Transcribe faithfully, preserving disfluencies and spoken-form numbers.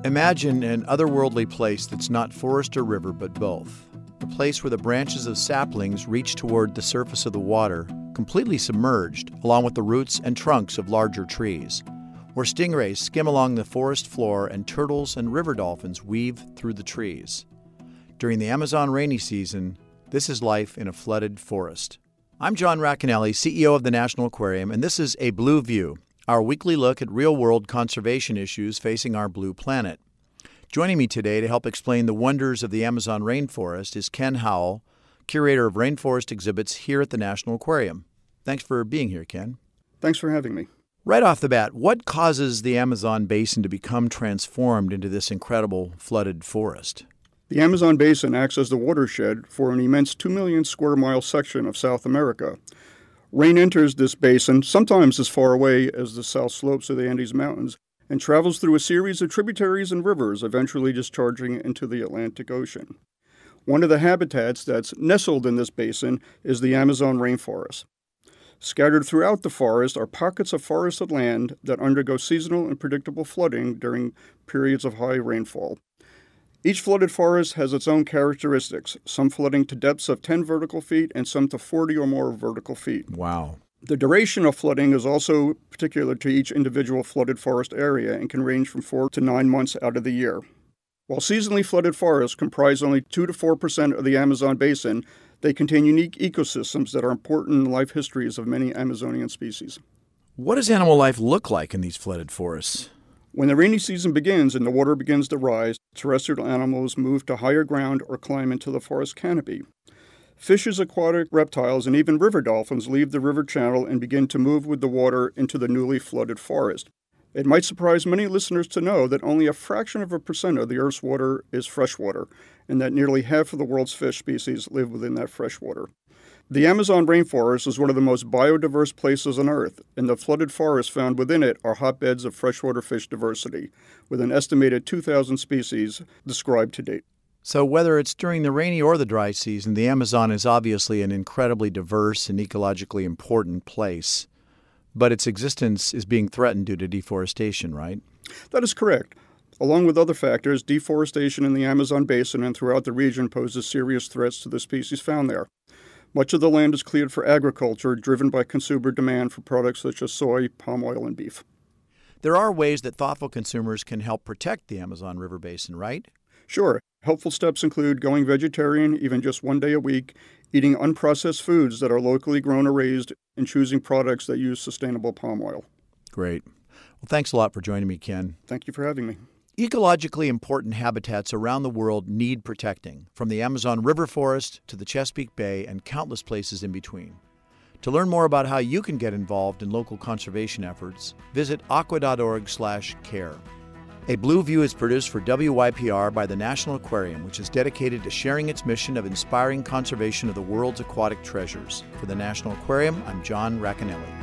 Imagine an otherworldly place that's not forest or river, but both. A place where the branches of saplings reach toward the surface of the water, completely submerged, along with the roots and trunks of larger trees. Where stingrays skim along the forest floor and turtles and river dolphins weave through the trees. During the Amazon rainy season, this is life in a flooded forest. I'm John Racanelli, C E O of the National Aquarium, and this is A Blue View, our weekly look at real-world conservation issues facing our blue planet. Joining me today to help explain the wonders of the Amazon rainforest is Ken Howell, curator of rainforest exhibits here at the National Aquarium. Thanks for being here, Ken. Thanks for having me. Right off the bat, what causes the Amazon basin to become transformed into this incredible flooded forest? The Amazon basin acts as the watershed for an immense two million square mile section of South America. Rain enters this basin, sometimes as far away as the south slopes of the Andes Mountains, and travels through a series of tributaries and rivers, eventually discharging into the Atlantic Ocean. One of the habitats that's nestled in this basin is the Amazon rainforest. Scattered throughout the forest are pockets of forested land that undergo seasonal and predictable flooding during periods of high rainfall. Each flooded forest has its own characteristics, some flooding to depths of ten vertical feet and some to forty or more vertical feet. Wow. The duration of flooding is also particular to each individual flooded forest area and can range from four to nine months out of the year. While seasonally flooded forests comprise only two to four percent of the Amazon basin, they contain unique ecosystems that are important in the life histories of many Amazonian species. What does animal life look like in these flooded forests? When the rainy season begins and the water begins to rise, terrestrial animals move to higher ground or climb into the forest canopy. Fishes, aquatic reptiles, and even river dolphins leave the river channel and begin to move with the water into the newly flooded forest. It might surprise many listeners to know that only a fraction of a percent of the Earth's water is freshwater, and that nearly half of the world's fish species live within that freshwater. The Amazon rainforest is one of the most biodiverse places on Earth, and the flooded forests found within it are hotbeds of freshwater fish diversity, with an estimated two thousand species described to date. So whether it's during the rainy or the dry season, the Amazon is obviously an incredibly diverse and ecologically important place. But its existence is being threatened due to deforestation, right? That is correct. Along with other factors, deforestation in the Amazon basin and throughout the region poses serious threats to the species found there. Much of the land is cleared for agriculture, driven by consumer demand for products such as soy, palm oil, and beef. There are ways that thoughtful consumers can help protect the Amazon River basin, right? Sure. Helpful steps include going vegetarian even just one day a week, eating unprocessed foods that are locally grown or raised, and choosing products that use sustainable palm oil. Great. Well, thanks a lot for joining me, Ken. Thank you for having me. Ecologically important habitats around the world need protecting, from the Amazon River forest to the Chesapeake Bay and countless places in between. To learn more about how you can get involved in local conservation efforts, visit aqua dot org slash care. A Blue View is produced for W Y P R by the National Aquarium, which is dedicated to sharing its mission of inspiring conservation of the world's aquatic treasures. For the National Aquarium, I'm John Racanelli.